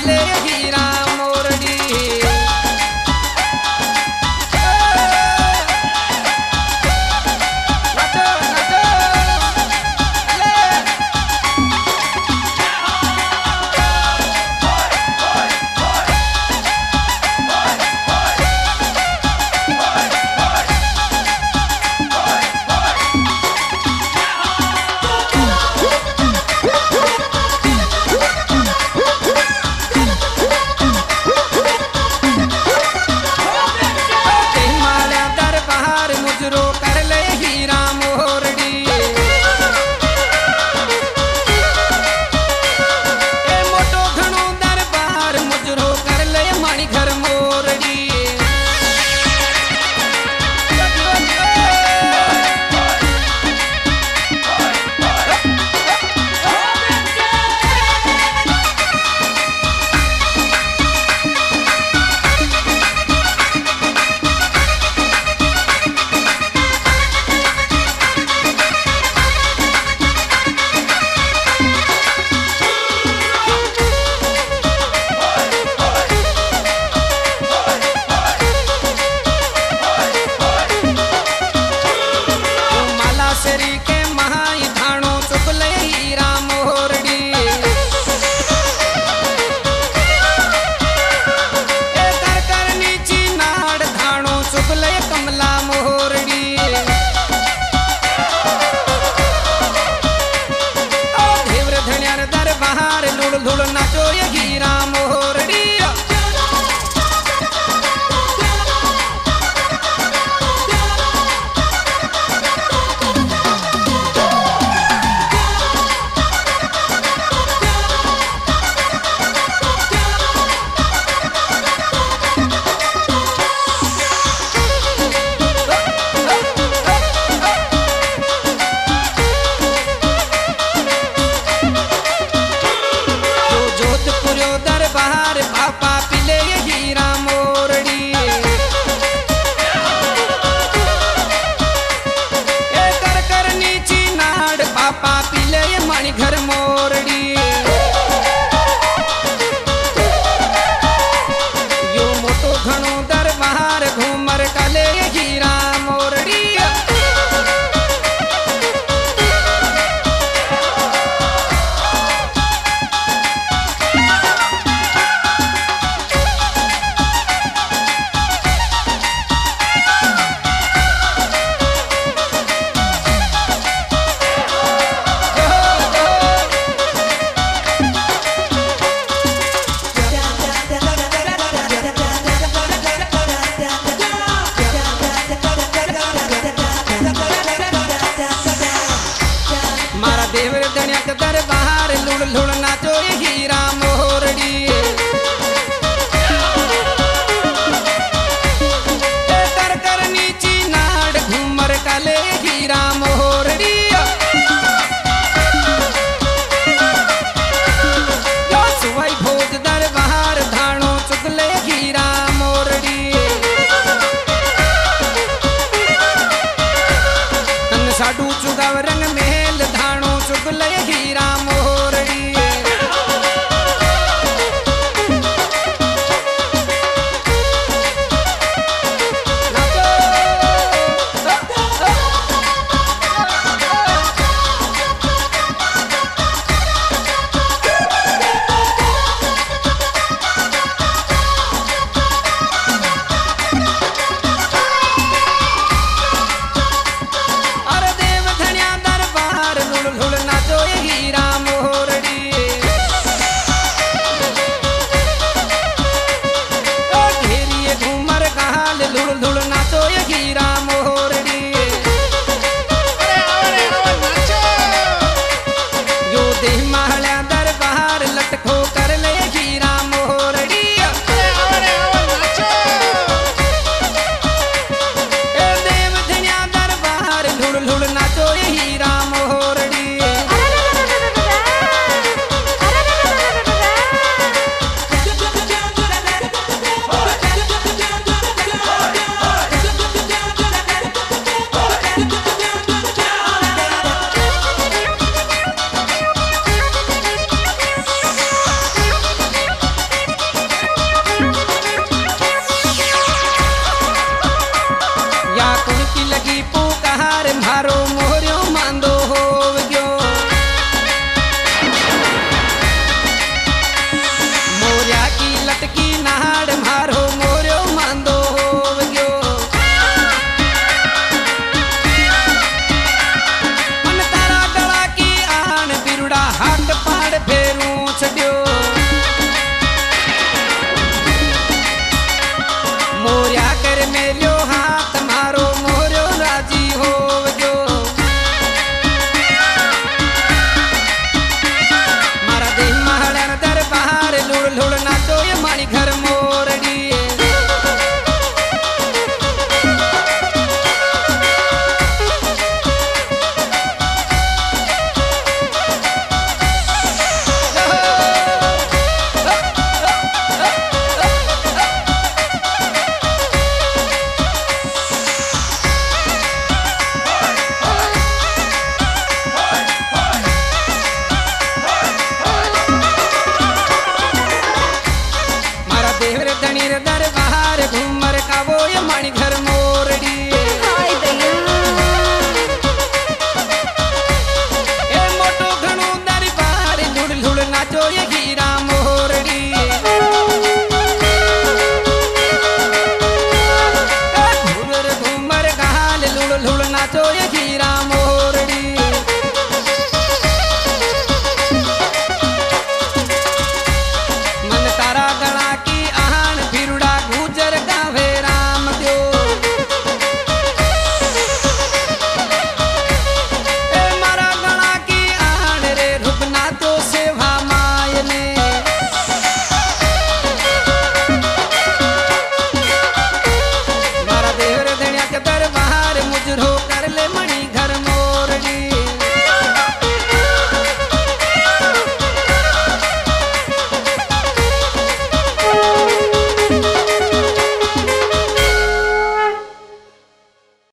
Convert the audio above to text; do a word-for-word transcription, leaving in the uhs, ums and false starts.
काले हीरा मोरडी। धुड़ नाचो ये हीरा मोरडी। दरबार पापा पिले ये हीरा मोरडी। ए कर कर नीची नाड़ पापा पिले ये मणि घर मोरडी। यो मोटो घणो दरबार घूमर काले ये हीरा मोरडी। देवर धनिया के दरबार लुड़ लुड़ नाचो ये हीरा मोरडी। कर कर नीची नाड़ घूमर काले हीरा मोरडी। यो सुवाई भोज दरबार धाणो चुगले हीरा मोरडी। तन साडू चुगाव रंग महल धाणो चुगले हीरा मोरडी। लुड़ लुड़ नाचो ये मानी घर मोरड़ी दरबार घूमर का वो ये मानी घर मो